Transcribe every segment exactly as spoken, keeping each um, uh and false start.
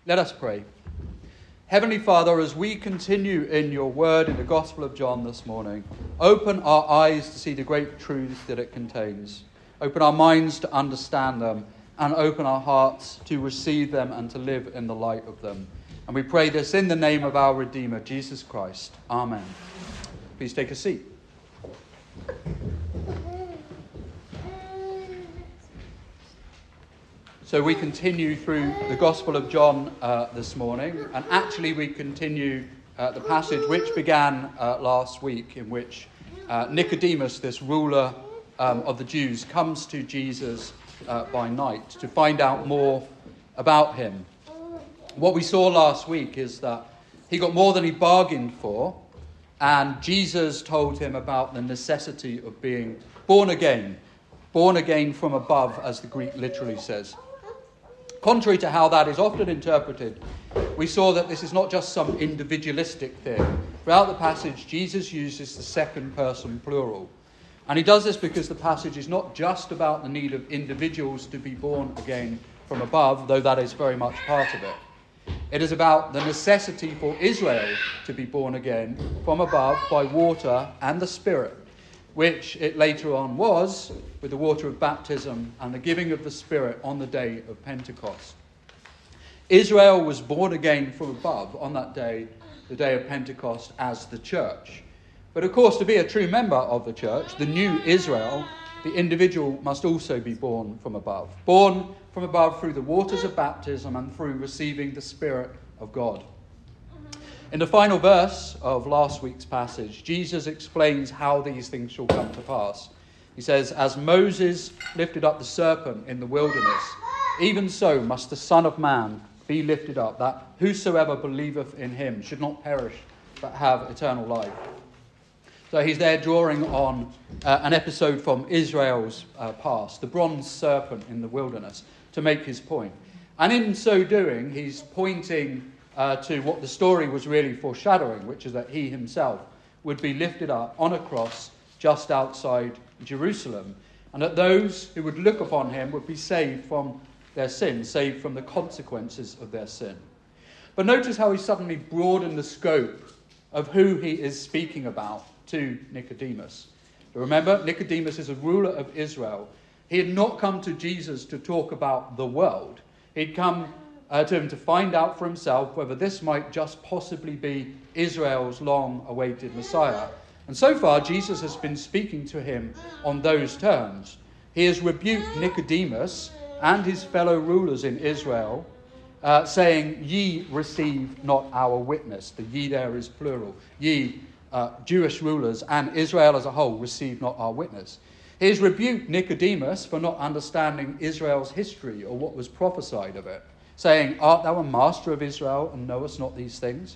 Let us pray. Heavenly Father, as we continue in your word in the Gospel of John this morning, open our eyes to see the great truths that it contains. Open our minds to understand them, and open our hearts to receive them and to live in the light of them. And we pray this in the name of our Redeemer, Jesus Christ. Amen. Please take a seat. So we continue through the Gospel of John uh, this morning, and actually we continue uh, the passage which began uh, last week, in which uh, Nicodemus, this ruler um, of the Jews, comes to Jesus uh, by night to find out more about him. What we saw last week is that he got more than he bargained for, and Jesus told him about the necessity of being born again, born again from above, as the Greek literally says. Contrary to how that is often interpreted, we saw that this is not just some individualistic thing. Throughout the passage, Jesus uses the second person plural. And he does this because the passage is not just about the need of individuals to be born again from above, though that is very much part of it. It is about the necessity for Israel to be born again from above by water and the Spirit, which it later on was with the water of baptism and the giving of the Spirit on the day of Pentecost. Israel was born again from above on that day, the day of Pentecost, as the church. But of course, to be a true member of the church, the new Israel, the individual must also be born from above. Born from above through the waters of baptism and through receiving the Spirit of God. In the final verse of last week's passage, Jesus explains how these things shall come to pass. He says, "As Moses lifted up the serpent in the wilderness, even so must the Son of Man be lifted up, that whosoever believeth in him should not perish, but have eternal life." So he's there drawing on uh, an episode from Israel's uh, past, the bronze serpent in the wilderness, to make his point. And in so doing, he's pointing Uh, to what the story was really foreshadowing, which is that he himself would be lifted up on a cross just outside Jerusalem, and that those who would look upon him would be saved from their sin, saved from the consequences of their sin. But notice how he suddenly broadened the scope of who he is speaking about to Nicodemus. Remember, Nicodemus is a ruler of Israel. He had not come to Jesus to talk about the world. He'd come Uh, to him to find out for himself whether this might just possibly be Israel's long-awaited Messiah. And so far, Jesus has been speaking to him on those terms. He has rebuked Nicodemus and his fellow rulers in Israel, uh, saying, "Ye receive not our witness." The ye there is plural. Ye, uh, Jewish rulers, and Israel as a whole, receive not our witness. He has rebuked Nicodemus for not understanding Israel's history or what was prophesied of it, saying, "Art thou a master of Israel, and knowest not these things?"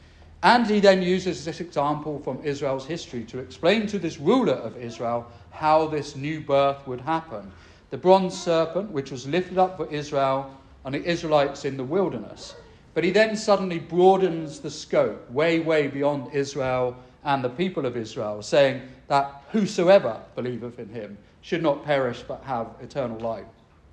And he then uses this example from Israel's history to explain to this ruler of Israel how this new birth would happen. The bronze serpent, which was lifted up for Israel and the Israelites in the wilderness. But he then suddenly broadens the scope way, way beyond Israel and the people of Israel, saying that whosoever believeth in him should not perish but have eternal life.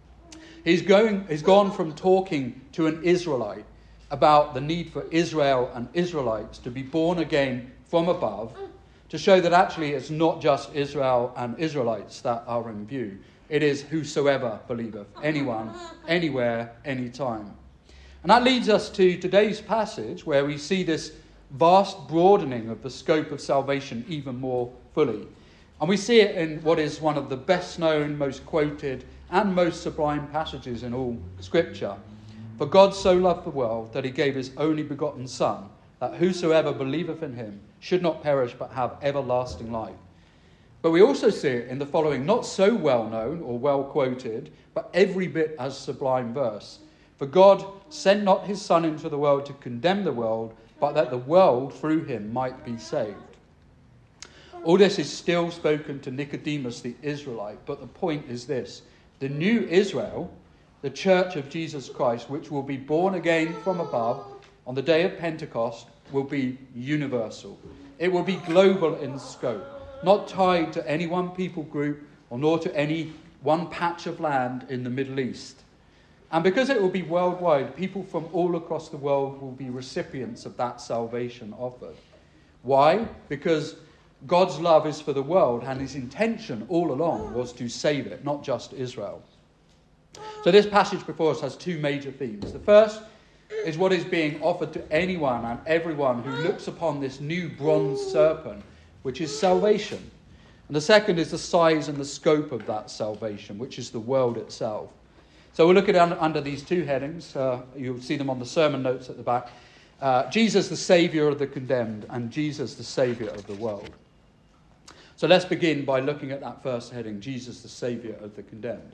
He's going. He's gone from talking to an Israelite about the need for Israel and Israelites to be born again from above, to show that actually it's not just Israel and Israelites that are in view. It is whosoever believeth, anyone, anywhere, anytime. And that leads us to today's passage, where we see this vast broadening of the scope of salvation even more fully. And we see it in what is one of the best known, most quoted, and most sublime passages in all Scripture. "For God so loved the world that he gave his only begotten Son, that whosoever believeth in him should not perish but have everlasting life." But we also see it in the following not so well known or well quoted, but every bit as sublime verse. "For God sent not his Son into the world to condemn the world, but that the world through him might be saved." All this is still spoken to Nicodemus the Israelite, but the point is this: the new Israel, the church of Jesus Christ, which will be born again from above on the day of Pentecost, will be universal. It will be global in scope, not tied to any one people group or nor to any one patch of land in the Middle East. And because it will be worldwide, people from all across the world will be recipients of that salvation offered. Why? Because God's love is for the world, and his intention all along was to save it, not just Israel. So this passage before us has two major themes. The first is what is being offered to anyone and everyone who looks upon this new bronze serpent, which is salvation. And the second is the size and the scope of that salvation, which is the world itself. So we'll look at it under these two headings. Uh, you'll see them on the sermon notes at the back. Uh, Jesus, the Saviour of the condemned, and Jesus, the Saviour of the world. So let's begin by looking at that first heading, Jesus, the Saviour of the condemned.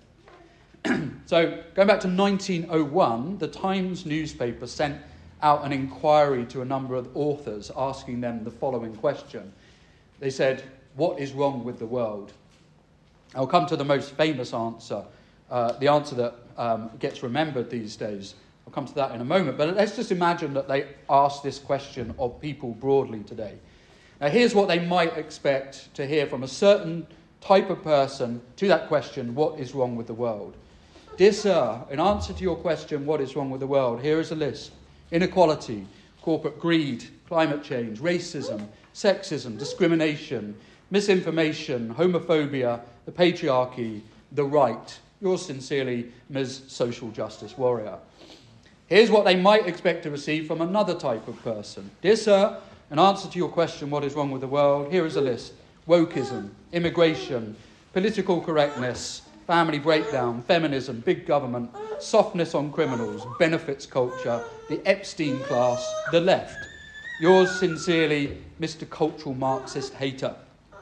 So going back to nineteen oh one, the Times newspaper sent out an inquiry to a number of authors asking them the following question. They said, what is wrong with the world? I'll come to the most famous answer, uh, the answer that um, gets remembered these days. I'll come to that in a moment. But let's just imagine that they ask this question of people broadly today. Now, here's what they might expect to hear from a certain type of person to that question, what is wrong with the world? Dear sir, in answer to your question, what is wrong with the world, here is a list. Inequality, corporate greed, climate change, racism, sexism, discrimination, misinformation, homophobia, the patriarchy, the right. Yours sincerely, Miz Social Justice Warrior. Here's what they might expect to receive from another type of person. Dear sir, in answer to your question, what is wrong with the world, here is a list. Wokeism, immigration, political correctness, family breakdown, feminism, big government, softness on criminals, benefits culture, the Epstein class, the left. Yours sincerely, Mister Cultural Marxist Hater.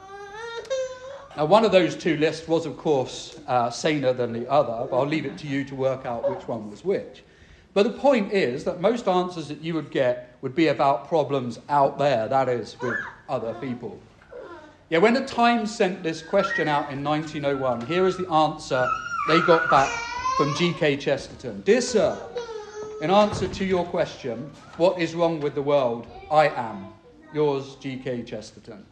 Now, one of those two lists was, of course, uh, saner than the other, but I'll leave it to you to work out which one was which. But the point is that most answers that you would get would be about problems out there, that is, with other people. Yeah, when the Times sent this question out in nineteen oh one, here is the answer they got back from G K Chesterton. Dear sir, in answer to your question, what is wrong with the world, I am. Yours, G K Chesterton.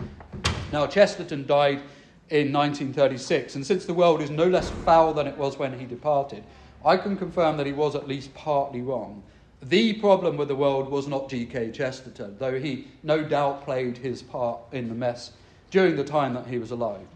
Now, Chesterton died in nineteen thirty-six, and since the world is no less foul than it was when he departed, I can confirm that he was at least partly wrong. The problem with the world was not G K Chesterton, though he no doubt played his part in the mess during the time that he was alive.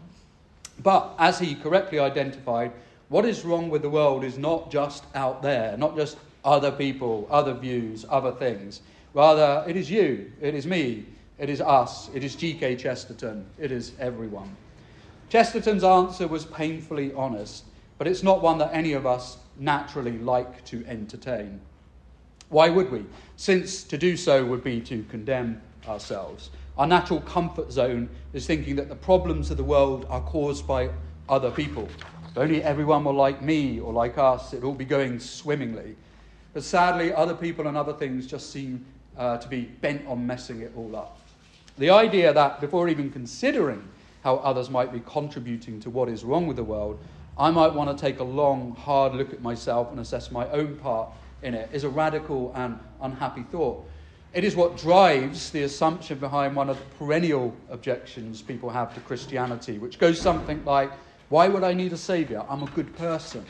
But, as he correctly identified, what is wrong with the world is not just out there, not just other people, other views, other things. Rather, it is you, it is me, it is us, it is G K Chesterton, it is everyone. Chesterton's answer was painfully honest, but it's not one that any of us naturally like to entertain. Why would we? Since to do so would be to condemn ourselves. Our natural comfort zone is thinking that the problems of the world are caused by other people. If only everyone were like me or like us, it'd all be going swimmingly. But sadly, other people and other things just seem uh, to be bent on messing it all up. The idea that before even considering how others might be contributing to what is wrong with the world, I might want to take a long, hard look at myself and assess my own part in it is a radical and unhappy thought. It is what drives the assumption behind one of the perennial objections people have to Christianity, which goes something like, why would I need a saviour? I'm a good person.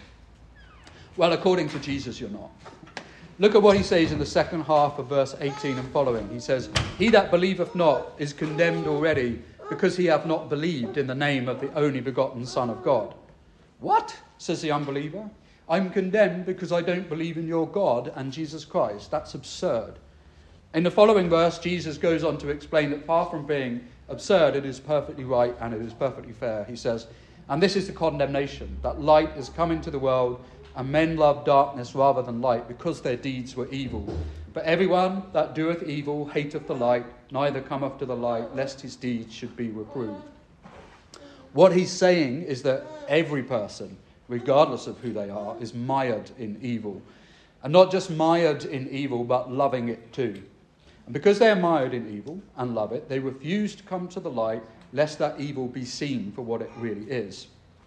Well, according to Jesus, you're not. Look at what he says in the second half of verse eighteen and following. He says, he that believeth not is condemned already, because he hath not believed in the name of the only begotten Son of God. What? Says the unbeliever. I'm condemned because I don't believe in your God and Jesus Christ. That's absurd. In the following verse, Jesus goes on to explain that far from being absurd, it is perfectly right and it is perfectly fair. He says, and this is the condemnation, that light is come into the world, and men love darkness rather than light, because their deeds were evil. But everyone that doeth evil hateth the light, neither cometh to the light, lest his deeds should be reproved. What he's saying is that every person, regardless of who they are, is mired in evil. And not just mired in evil, but loving it too. And because they are mired in evil and love it, they refuse to come to the light, lest that evil be seen for what it really is.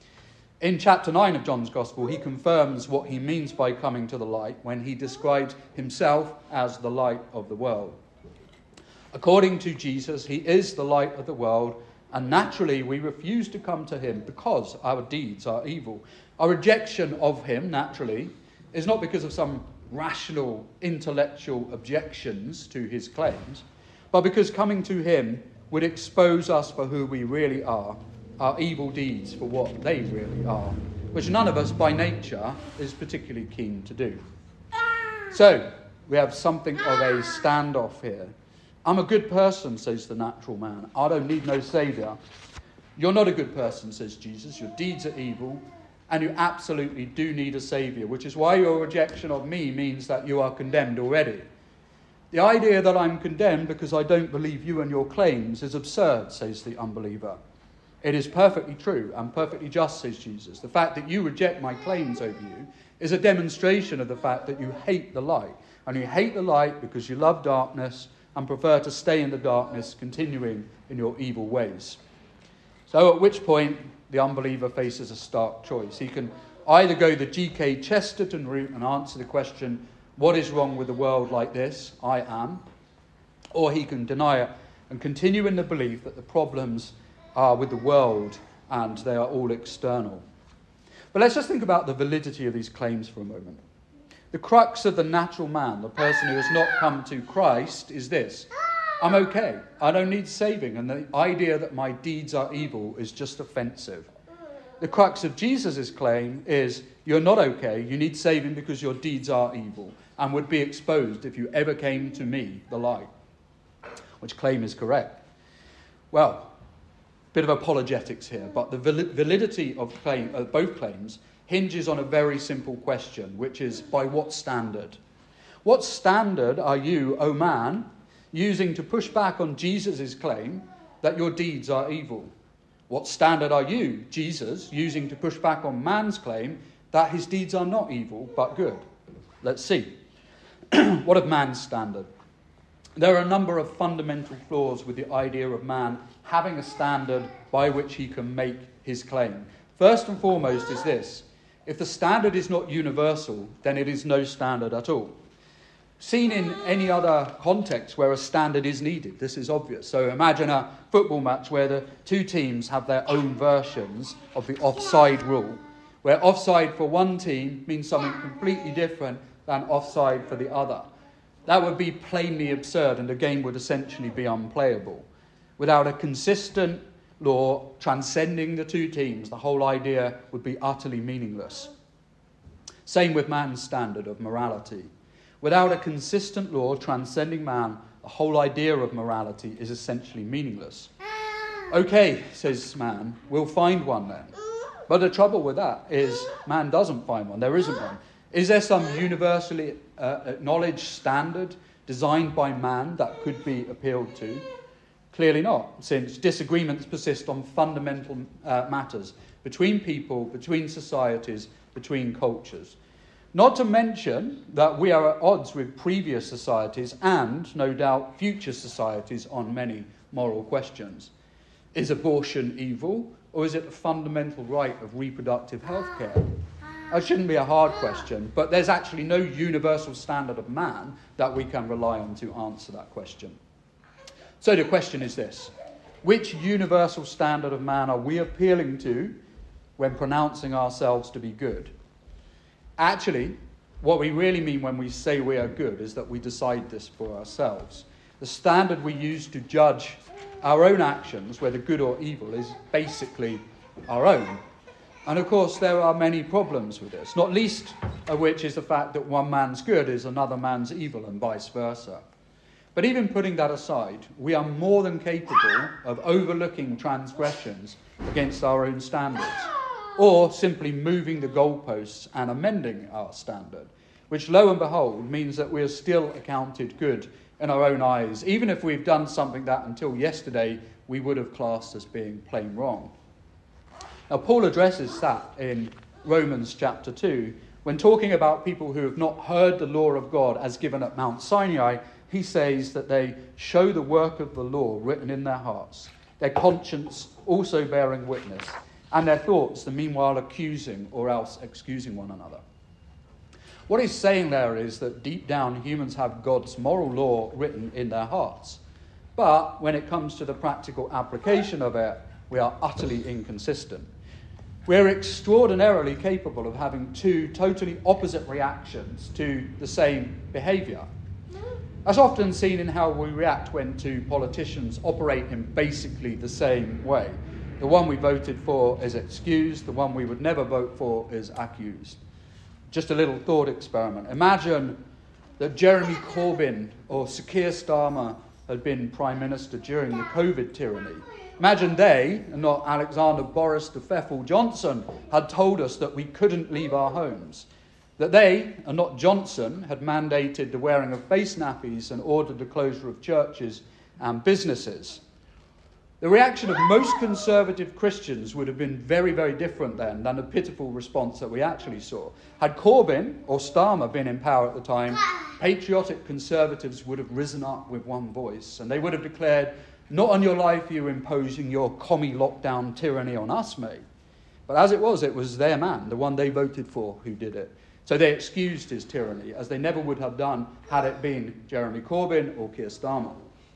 In chapter nine of John's Gospel, he confirms what he means by coming to the light when he describes himself as the light of the world. According to Jesus, he is the light of the world, and naturally we refuse to come to him because our deeds are evil. Our rejection of him, naturally, is not because of some rational, intellectual objections to his claims, but because coming to him would expose us for who we really are, our evil deeds for what they really are, which none of us by nature is particularly keen to do. So, we have something of a standoff here. I'm a good person, says the natural man. I don't need no saviour. You're not a good person, says Jesus. Your deeds are evil, and you absolutely do need a saviour, which is why your rejection of me means that you are condemned already. The idea that I'm condemned because I don't believe you and your claims is absurd, says the unbeliever. It is perfectly true and perfectly just, says Jesus. The fact that you reject my claims over you is a demonstration of the fact that you hate the light. And you hate the light because you love darkness and prefer to stay in the darkness, continuing in your evil ways. So at which point the unbeliever faces a stark choice. He can either go the G K Chesterton route and answer the question, what is wrong with the world like this? I am. Or he can deny it and continue in the belief that the problems are with the world and they are all external. But let's just think about the validity of these claims for a moment. The crux of the natural man, the person who has not come to Christ, is this. I'm okay. I don't need saving. And the idea that my deeds are evil is just offensive. The crux of Jesus' claim is you're not okay. You need saving because your deeds are evil and would be exposed if you ever came to me, the light. Which claim is correct? Well, bit of apologetics here, but the validity of claim, of both claims hinges on a very simple question, which is by what standard? What standard are you, O man, using to push back on Jesus' claim that your deeds are evil? What standard are you, Jesus, using to push back on man's claim that his deeds are not evil but good? Let's see. What of man's standard? There are a number of fundamental flaws with the idea of man having a standard by which he can make his claim. First and foremost is this. If the standard is not universal, then it is no standard at all. Seen in any other context where a standard is needed, this is obvious. So imagine a football match where the two teams have their own versions of the offside rule, where offside for one team means something completely different than offside for the other. That would be plainly absurd and the game would essentially be unplayable. Without a consistent law transcending the two teams, the whole idea would be utterly meaningless. Same with man's standard of morality. Without a consistent law transcending man, the whole idea of morality is essentially meaningless. Okay, says man, we'll find one then. But the trouble with that is man doesn't find one. There isn't one. Is there some universally uh, acknowledged standard designed by man that could be appealed to? Clearly not, since disagreements persist on fundamental uh, matters between people, between societies, between cultures. Not to mention that we are at odds with previous societies and, no doubt, future societies on many moral questions. Is abortion evil, or is it the fundamental right of reproductive health care? That shouldn't be a hard question, but there's actually no universal standard of man that we can rely on to answer that question. So the question is this. Which universal standard of man are we appealing to when pronouncing ourselves to be good? Actually, what we really mean when we say we are good is that we decide this for ourselves. The standard we use to judge our own actions, whether good or evil, is basically our own. And of course, there are many problems with this, not least of which is the fact that one man's good is another man's evil and vice versa. But even putting that aside, we are more than capable of overlooking transgressions against our own standards, or simply moving the goalposts and amending our standard, which, lo and behold, means that we are still accounted good in our own eyes, even if we've done something that until yesterday we would have classed as being plain wrong. Now, Paul addresses that in Romans chapter two, when talking about people who have not heard the law of God as given at Mount Sinai. He says that they show the work of the law written in their hearts, their conscience also bearing witness, and their thoughts the meanwhile accusing or else excusing one another. What he's saying there is that deep down humans have God's moral law written in their hearts. But when it comes to the practical application of it, we are utterly inconsistent. We're extraordinarily capable of having two totally opposite reactions to the same behaviour. That's often seen in how we react when two politicians operate in basically the same way. The one we voted for is excused, the one we would never vote for is accused. Just a little thought experiment. Imagine that Jeremy Corbyn or Sir Keir Starmer had been Prime Minister during the COVID tyranny. Imagine they, and not Alexander Boris de Pfeffel Johnson, had told us that we couldn't leave our homes. That they, and not Johnson, had mandated the wearing of face nappies and ordered the closure of churches and businesses. The reaction of most conservative Christians would have been very, very different then than the pitiful response that we actually saw. Had Corbyn or Starmer been in power at the time, patriotic conservatives would have risen up with one voice, and they would have declared, "Not on your life are you imposing your commie lockdown tyranny on us, mate." But as it was, it was their man, the one they voted for, who did it. So they excused his tyranny, as they never would have done had it been Jeremy Corbyn or Keir Starmer.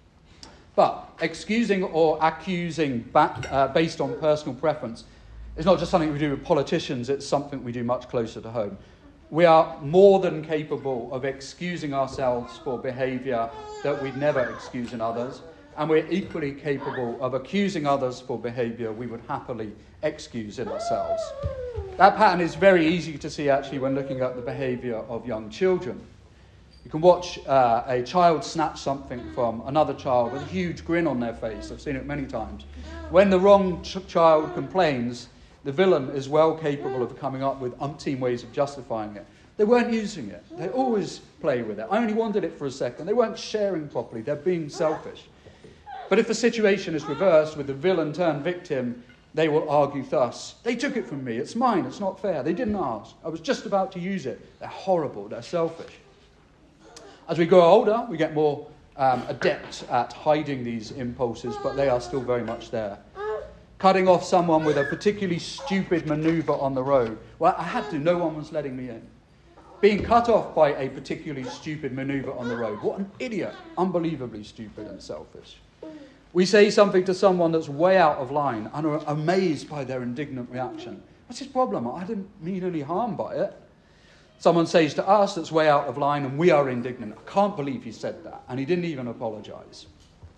But excusing or accusing back, uh, based on personal preference is not just something we do with politicians, it's something we do much closer to home. We are more than capable of excusing ourselves for behaviour that we'd never excuse in others, and we're equally capable of accusing others for behaviour we would happily excuse in ourselves. That pattern is very easy to see actually when looking at the behaviour of young children. You can watch uh, a child snatch something from another child with a huge grin on their face. I've seen it many times. When the wrong ch- child complains, the villain is well capable of coming up with umpteen ways of justifying it. They weren't using it. They always play with it. I only wanted it for a second. They weren't sharing properly. They're being selfish. But if the situation is reversed with the villain turned victim, they will argue thus: "They took it from me. It's mine. It's not fair. They didn't ask. I was just about to use it. They're horrible. They're selfish." As we grow older, we get more um, adept at hiding these impulses, but they are still very much there. Cutting off someone with a particularly stupid manoeuvre on the road. Well, I had to. No one was letting me in. Being cut off by a particularly stupid manoeuvre on the road. What an idiot. Unbelievably stupid and selfish. We say something to someone that's way out of line and are amazed by their indignant reaction. What's his problem? I didn't mean any harm by it. Someone says to us that's way out of line and we are indignant. I can't believe he said that. And he didn't even apologise.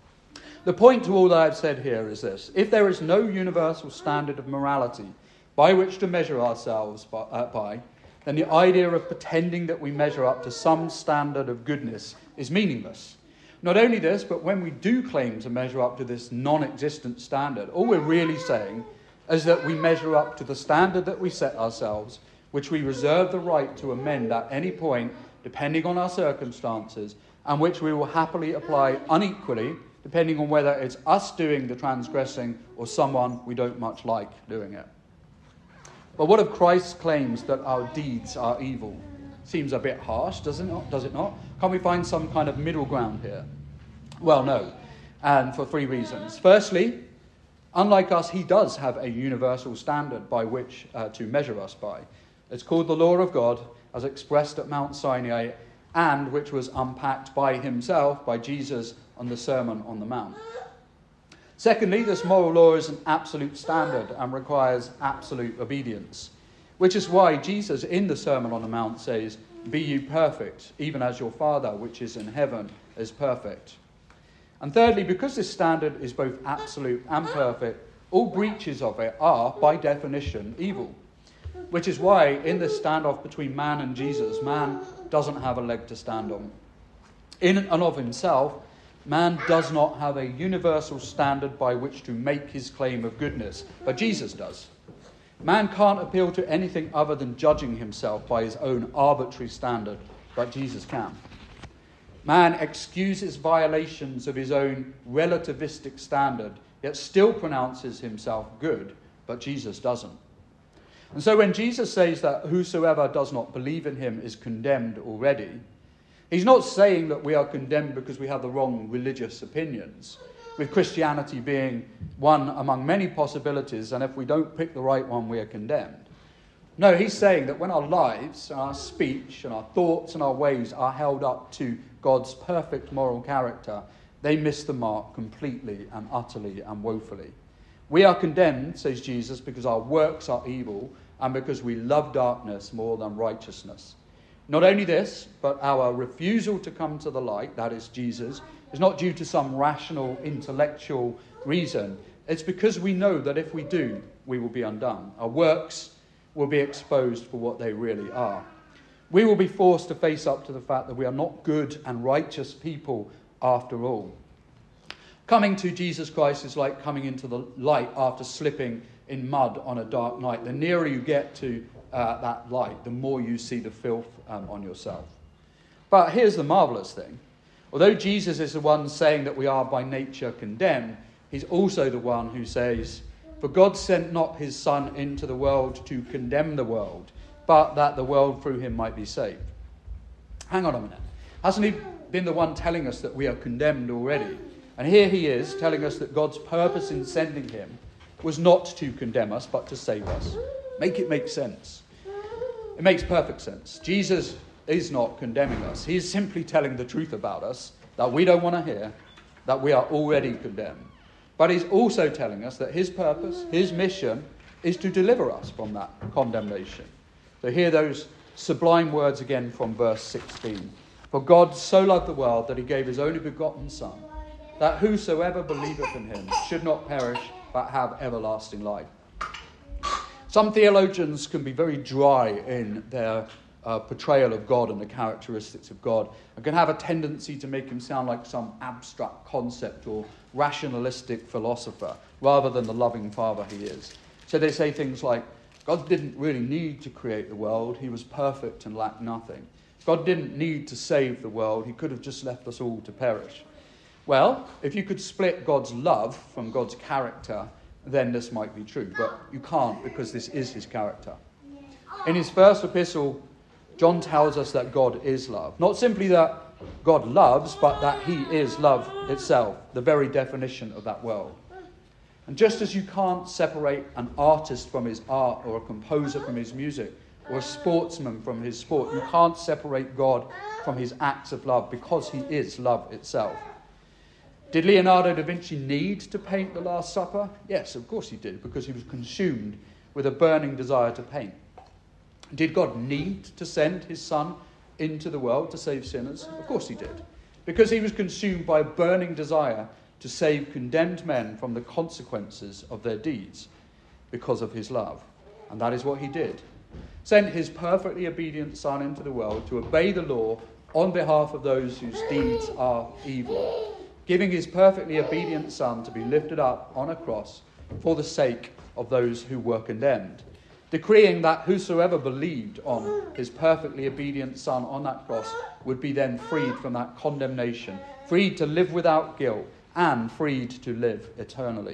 The point to all that I've said here is this: if there is no universal standard of morality by which to measure ourselves by, uh, by, then the idea of pretending that we measure up to some standard of goodness is meaningless. Not only this, but when we do claim to measure up to this non-existent standard, all we're really saying is that we measure up to the standard that we set ourselves, which we reserve the right to amend at any point, depending on our circumstances, and which we will happily apply unequally, depending on whether it's us doing the transgressing or someone we don't much like doing it. But what of Christ's claims that our deeds are evil? Seems a bit harsh, does it not? Does it not? Can't we find some kind of middle ground here? Well, no, and for three reasons. Firstly, unlike us, he does have a universal standard by which uh, to measure us by. It's called the law of God, as expressed at Mount Sinai, and which was unpacked by himself, by Jesus, on the Sermon on the Mount. Secondly, this moral law is an absolute standard and requires absolute obedience, which is why Jesus in the Sermon on the Mount says, "Be you perfect, even as your Father which is in heaven is perfect." And thirdly, because this standard is both absolute and perfect, all breaches of it are, by definition, evil. Which is why, in this standoff between man and Jesus, man doesn't have a leg to stand on. In and of himself, man does not have a universal standard by which to make his claim of goodness, but Jesus does. Man can't appeal to anything other than judging himself by his own arbitrary standard, but Jesus can. Man excuses violations of his own relativistic standard, yet still pronounces himself good, but Jesus doesn't. And so when Jesus says that whosoever does not believe in him is condemned already, he's not saying that we are condemned because we have the wrong religious opinions, with Christianity being one among many possibilities, and if we don't pick the right one, we are condemned. No, he's saying that when our lives, and our speech, and our thoughts, and our ways are held up to God's perfect moral character, they miss the mark completely and utterly and woefully. We are condemned, says Jesus, because our works are evil and because we love darkness more than righteousness. Not only this, but our refusal to come to the light, that is Jesus, is not due to some rational, intellectual reason. It's because we know that if we do, we will be undone. Our works will be exposed for what they really are. We will be forced to face up to the fact that we are not good and righteous people after all. Coming to Jesus Christ is like coming into the light after slipping in mud on a dark night. The nearer you get to uh, that light, the more you see the filth um, on yourself. But here's the marvelous thing. Although Jesus is the one saying that we are by nature condemned, he's also the one who says, "For God sent not his Son into the world to condemn the world, but that the world through him might be saved." Hang on a minute. Hasn't he been the one telling us that we are condemned already? And here he is telling us that God's purpose in sending him was not to condemn us, but to save us. Make it make sense. It makes perfect sense. Jesus is not condemning us. He is simply telling the truth about us that we don't want to hear, that we are already condemned. But he's also telling us that his purpose, his mission, is to deliver us from that condemnation. So hear those sublime words again from verse sixteen. "For God so loved the world that he gave his only begotten Son, that whosoever believeth in him should not perish, but have everlasting life." Some theologians can be very dry in their uh, portrayal of God and the characteristics of God, and can have a tendency to make him sound like some abstract concept or rationalistic philosopher, rather than the loving Father he is. So they say things like, God didn't really need to create the world. He was perfect and lacked nothing. God didn't need to save the world. He could have just left us all to perish. Well, if you could split God's love from God's character, then this might be true. But you can't, because this is his character. In his first epistle, John tells us that God is love. Not simply that God loves, but that he is love itself, the very definition of that world. And just as you can't separate an artist from his art, or a composer from his music, or a sportsman from his sport, you can't separate God from his acts of love, because he is love itself. Did Leonardo da Vinci need to paint the Last Supper? Yes, of course he did, because he was consumed with a burning desire to paint. Did God need to send his Son into the world to save sinners? Of course he did, because he was consumed by a burning desire to save condemned men from the consequences of their deeds because of his love. And that is what he did. Sent his perfectly obedient Son into the world to obey the law on behalf of those whose deeds are evil, giving his perfectly obedient Son to be lifted up on a cross for the sake of those who were condemned, decreeing that whosoever believed on his perfectly obedient Son on that cross would be then freed from that condemnation, freed to live without guilt, and freed to live eternally.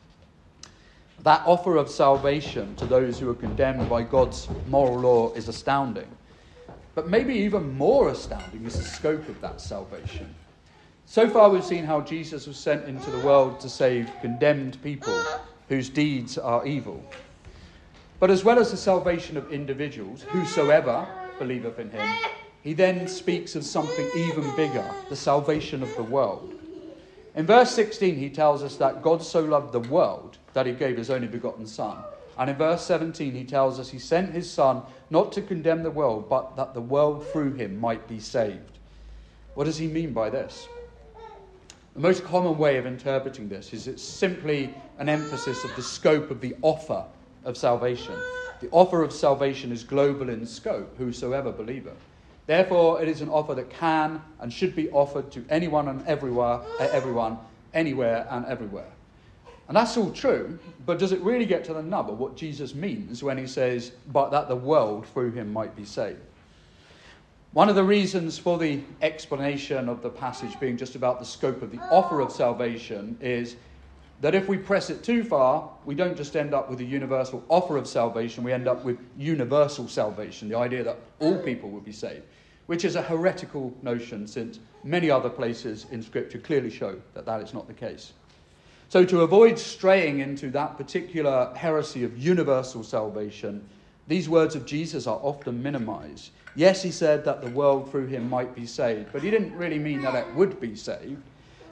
That offer of salvation to those who are condemned by God's moral law is astounding. But maybe even more astounding is the scope of that salvation. So far we've seen how Jesus was sent into the world to save condemned people whose deeds are evil. But as well as the salvation of individuals, whosoever believeth in him, he then speaks of something even bigger, the salvation of the world. In verse sixteen, he tells us that God so loved the world that he gave his only begotten Son. And in verse seventeen, he tells us he sent his Son not to condemn the world, but that the world through him might be saved. What does he mean by this? The most common way of interpreting this is it's simply an emphasis of the scope of the offer of salvation. The offer of salvation is global in scope, whosoever believeth. Therefore, it is an offer that can and should be offered to anyone and everywhere, everyone, anywhere and everywhere. And that's all true, but does it really get to the nub of what Jesus means when he says, but that the world through him might be saved? One of the reasons for the explanation of the passage being just about the scope of the offer of salvation is that if we press it too far, we don't just end up with a universal offer of salvation, we end up with universal salvation, the idea that all people will be saved, which is a heretical notion, since many other places in Scripture clearly show that that is not the case. So to avoid straying into that particular heresy of universal salvation, these words of Jesus are often minimized. Yes, he said that the world through him might be saved, but he didn't really mean that it would be saved.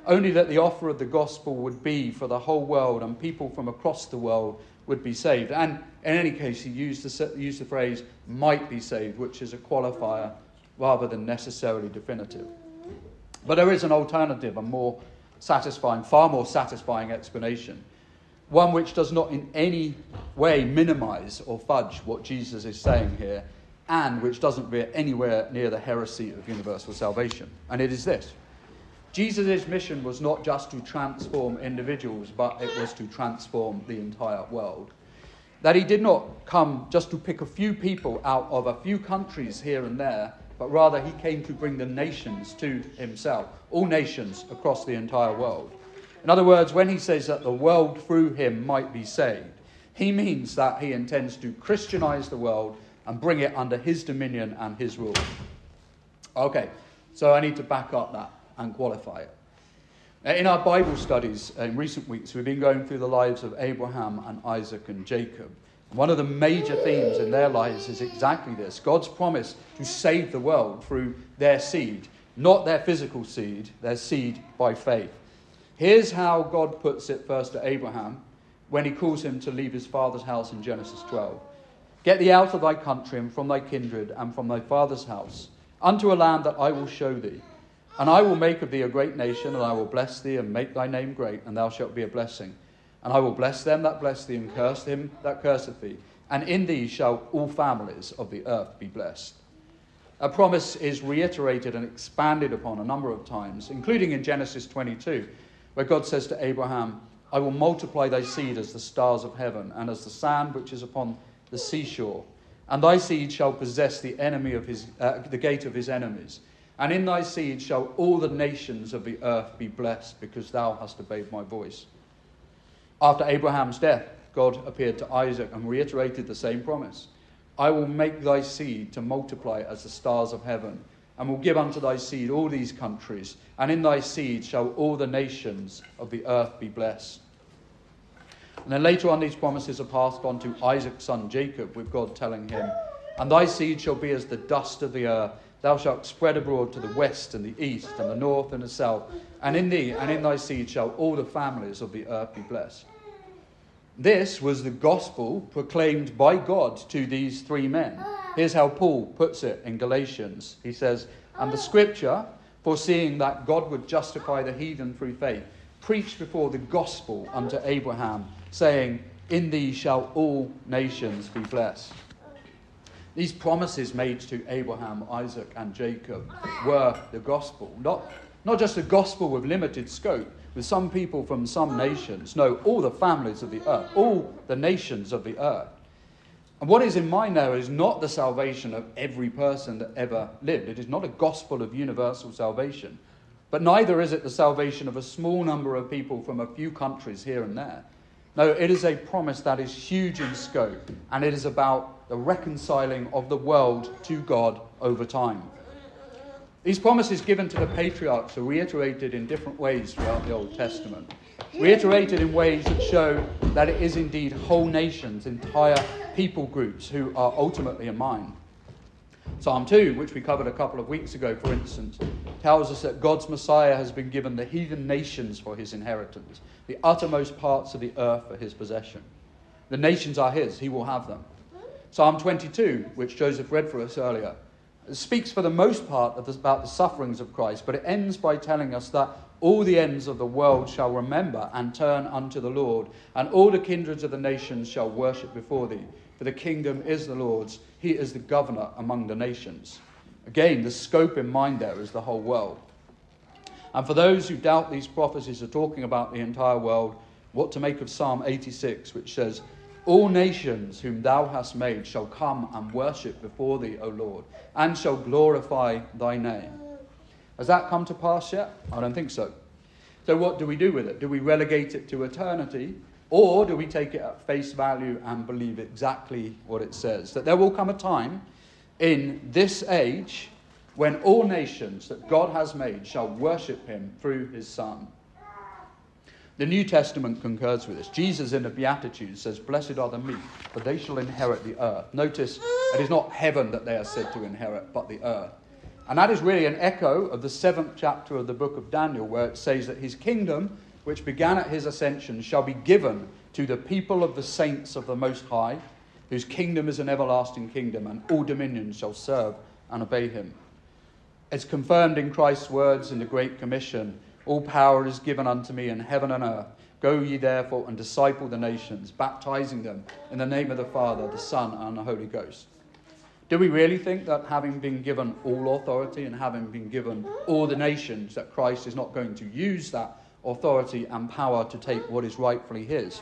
only that the offer of the gospel would be for the whole world and people from across the world would be saved. And in any case, he used the, used the phrase might be saved, which is a qualifier rather than necessarily definitive. But there is an alternative, a more satisfying, far more satisfying explanation. One which does not in any way minimize or fudge what Jesus is saying here, and which doesn't veer anywhere near the heresy of universal salvation. And it is this. Jesus' mission was not just to transform individuals, but it was to transform the entire world. That he did not come just to pick a few people out of a few countries here and there, but rather he came to bring the nations to himself, all nations across the entire world. In other words, when he says that the world through him might be saved, he means that he intends to Christianize the world and bring it under his dominion and his rule. Okay, so I need to back up that and qualify it. In our Bible studies in recent weeks, we've been going through the lives of Abraham and Isaac and Jacob. One of the major themes in their lives is exactly this: God's promise to save the world through their seed, not their physical seed, their seed by faith. Here's how God puts it first to Abraham when he calls him to leave his father's house in Genesis twelve. Get thee out of thy country and from thy kindred and from thy father's house, unto a land that I will show thee. And I will make of thee a great nation, and I will bless thee and make thy name great, and thou shalt be a blessing. And I will bless them that bless thee, and curse him that curseth thee. And in thee shall all families of the earth be blessed. A promise is reiterated and expanded upon a number of times, including in Genesis twenty-two, where God says to Abraham, I will multiply thy seed as the stars of heaven, and as the sand which is upon the seashore. And thy seed shall possess the enemy of his, uh, the gate of his enemies. And in thy seed shall all the nations of the earth be blessed, because thou hast obeyed my voice. After Abraham's death, God appeared to Isaac and reiterated the same promise. I will make thy seed to multiply as the stars of heaven, and will give unto thy seed all these countries, and in thy seed shall all the nations of the earth be blessed. And then later on, these promises are passed on to Isaac's son Jacob, with God telling him, and thy seed shall be as the dust of the earth. Thou shalt spread abroad to the west and the east and the north and the south. And in thee and in thy seed shall all the families of the earth be blessed. This was the gospel proclaimed by God to these three men. Here's how Paul puts it in Galatians. He says, and the scripture, foreseeing that God would justify the heathen through faith, preached before the gospel unto Abraham, saying, in thee shall all nations be blessed. These promises made to Abraham, Isaac, and Jacob were the gospel. Not, not just a gospel with limited scope, with some people from some nations. No, all the families of the earth, all the nations of the earth. And what is in mind there is not the salvation of every person that ever lived. It is not a gospel of universal salvation. But neither is it the salvation of a small number of people from a few countries here and there. No, it is a promise that is huge in scope, and it is about the reconciling of the world to God over time. These promises given to the patriarchs are reiterated in different ways throughout the Old Testament. Reiterated in ways that show that it is indeed whole nations, entire people groups who are ultimately in mind. Psalm two, which we covered a couple of weeks ago, for instance, tells us that God's Messiah has been given the heathen nations for his inheritance, the uttermost parts of the earth for his possession. The nations are his, he will have them. Psalm twenty-two, which Joseph read for us earlier, speaks for the most part of this, about the sufferings of Christ, but it ends by telling us that all the ends of the world shall remember and turn unto the Lord, and all the kindreds of the nations shall worship before thee. For the kingdom is the Lord's, he is the governor among the nations. Again, the scope in mind there is the whole world. And for those who doubt these prophecies are talking about the entire world, what to make of Psalm eighty-six, which says, all nations whom thou hast made shall come and worship before thee, O Lord, and shall glorify thy name. Has that come to pass yet? I don't think so. So what do we do with it? Do we relegate it to eternity? Or do we take it at face value and believe exactly what it says? That there will come a time in this age when all nations that God has made shall worship him through his Son. The New Testament concurs with this. Jesus in the Beatitudes says, blessed are the meek, for they shall inherit the earth. Notice, it is not heaven that they are said to inherit, but the earth. And that is really an echo of the seventh chapter of the book of Daniel, where it says that his kingdom, which began at his ascension, shall be given to the people of the saints of the Most High, whose kingdom is an everlasting kingdom, and all dominions shall serve and obey him. It's confirmed in Christ's words in the Great Commission, all power is given unto me in heaven and earth. Go ye therefore and disciple the nations, baptizing them in the name of the Father, the Son, and the Holy Ghost. Do we really think that having been given all authority and having been given all the nations, that Christ is not going to use that authority and power to take what is rightfully his?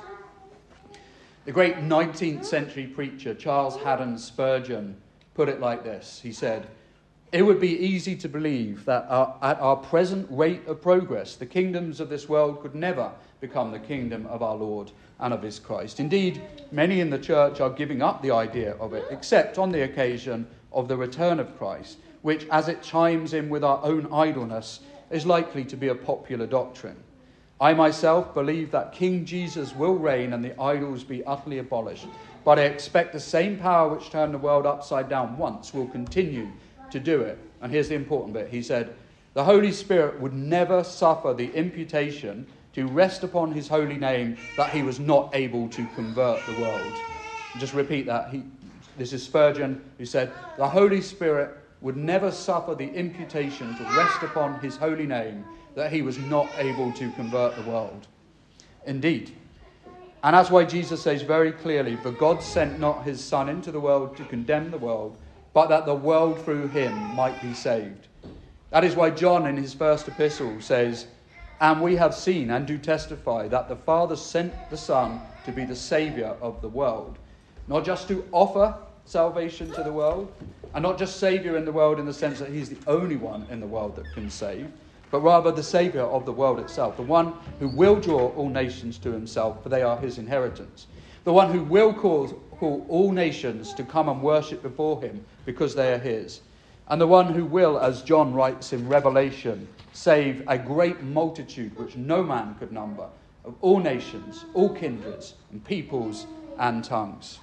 The great nineteenth century preacher Charles Haddon Spurgeon put it like this. He said, "It would be easy to believe that our, at our present rate of progress, the kingdoms of this world could never become the kingdom of our Lord and of his Christ. Indeed, many in the church are giving up the idea of it, except on the occasion of the return of Christ, which, as it chimes in with our own idleness, is likely to be a popular doctrine. I myself believe that King Jesus will reign and the idols be utterly abolished, but I expect the same power which turned the world upside down once will continue to do it." And here's the important bit. He said, "The Holy Spirit would never suffer the imputation to rest upon his holy name that he was not able to convert the world." Just repeat that. He, this is Spurgeon who said, "The Holy Spirit would never suffer the imputation to rest upon his holy name that he was not able to convert the world." Indeed. And that's why Jesus says very clearly, "For God sent not his Son into the world to condemn the world, but that the world through him might be saved." That is why John in his first epistle says, "And we have seen and do testify that the Father sent the Son to be the Saviour of the world." Not just to offer salvation to the world, and not just Saviour in the world in the sense that he's the only one in the world that can save, but rather the Saviour of the world itself, the one who will draw all nations to himself, for they are his inheritance. The one who will cause, call all nations to come and worship before him because they are his. And the one who will, as John writes in Revelation, save a great multitude which no man could number, of all nations, all kindreds, and peoples and tongues.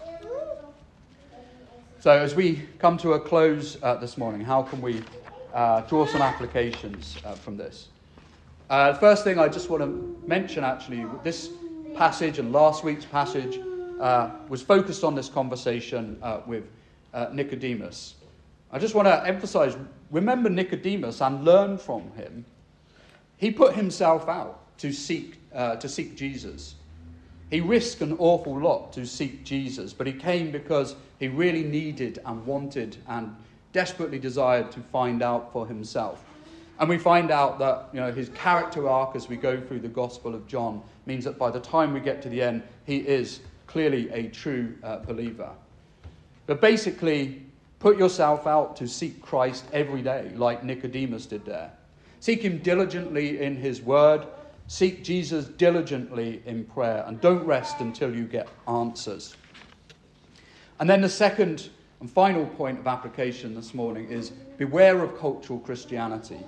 So as we come to a close uh, this morning, how can we uh, draw some applications uh, from this? Uh, the first thing I just want to mention, actually, this passage and last week's passage uh, was focused on this conversation uh, with uh, Nicodemus. I just want to emphasize, remember Nicodemus and learn from him. He put himself out to seek uh, to seek Jesus. He risked an awful lot to seek Jesus, but he came because he really needed and wanted and desperately desired to find out for himself. And we find out that, you know, his character arc as we go through the Gospel of John means that by the time we get to the end, he is clearly a true uh, believer. But basically, put yourself out to seek Christ every day, like Nicodemus did there. Seek him diligently in his word. Seek Jesus diligently in prayer. And don't rest until you get answers. And then the second and final point of application this morning is beware of cultural Christianity.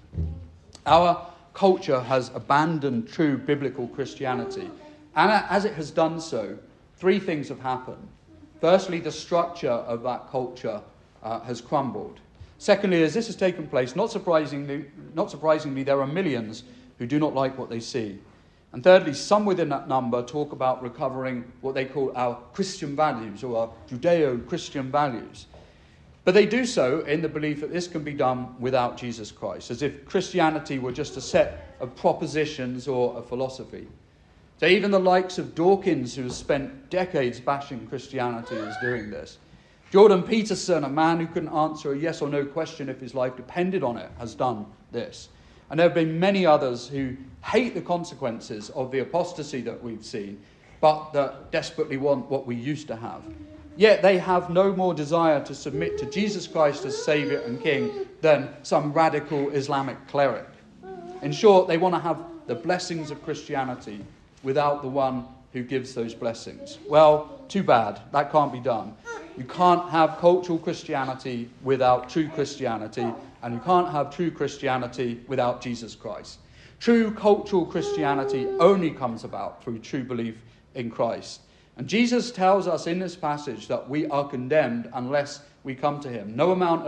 Our culture has abandoned true biblical Christianity. And as it has done so, three things have happened. Firstly, the structure of that culture uh, has crumbled. Secondly, as this has taken place, not surprisingly, not surprisingly, there are millions who do not like what they see. And thirdly, some within that number talk about recovering what they call our Christian values or our Judeo-Christian values. But they do so in the belief that this can be done without Jesus Christ, as if Christianity were just a set of propositions or a philosophy. So even the likes of Dawkins, who has spent decades bashing Christianity, is doing this. Jordan Peterson, a man who couldn't answer a yes or no question if his life depended on it, has done this. And there have been many others who hate the consequences of the apostasy that we've seen, but that desperately want what we used to have. Yet they have no more desire to submit to Jesus Christ as Saviour and King than some radical Islamic cleric. In short, they want to have the blessings of Christianity without the one who gives those blessings. Well, too bad. That can't be done. You can't have cultural Christianity without true Christianity, and you can't have true Christianity without Jesus Christ. True cultural Christianity only comes about through true belief in Christ. And Jesus tells us in this passage that we are condemned unless we come to him. No amount of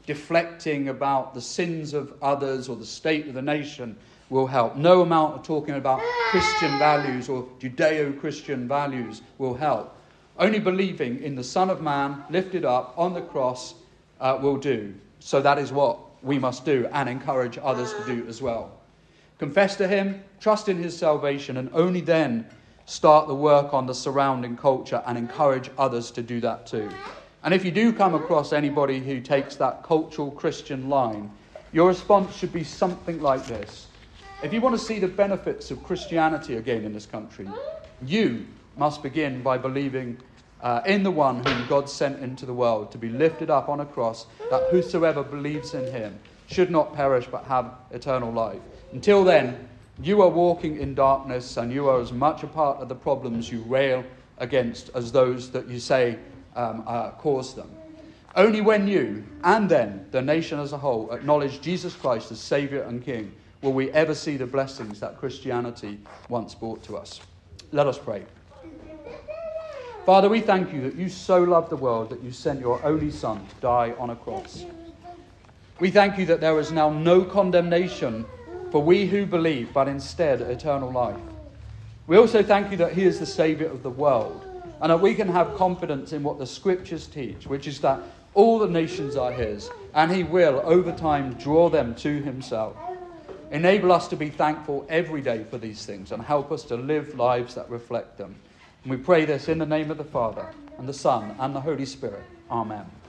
deflecting about the sins of others or the state of the nation will help. No amount of talking about Christian values or Judeo-Christian values will help. Only believing in the Son of Man lifted up on the cross uh, will do. So that is what we must do and encourage others to do as well. Confess to him, trust in his salvation, and only then start the work on the surrounding culture and encourage others to do that too. And if you do come across anybody who takes that cultural Christian line, your response should be something like this. If you want to see the benefits of Christianity again in this country, you must begin by believing uh, in the one whom God sent into the world to be lifted up on a cross, that whosoever believes in him should not perish but have eternal life. Until then, you are walking in darkness, and you are as much a part of the problems you rail against as those that you say um, uh, cause them. Only when you, and then the nation as a whole, acknowledge Jesus Christ as Saviour and King, will we ever see the blessings that Christianity once brought to us. Let us pray. Father, we thank you that you so loved the world that you sent your only Son to die on a cross. We thank you that there is now no condemnation for we who believe, but instead eternal life. We also thank you that he is the Saviour of the world, and that we can have confidence in what the Scriptures teach, which is that all the nations are his, and he will, over time, draw them to himself. Enable us to be thankful every day for these things, and help us to live lives that reflect them. And we pray this in the name of the Father, and the Son, and the Holy Spirit. Amen.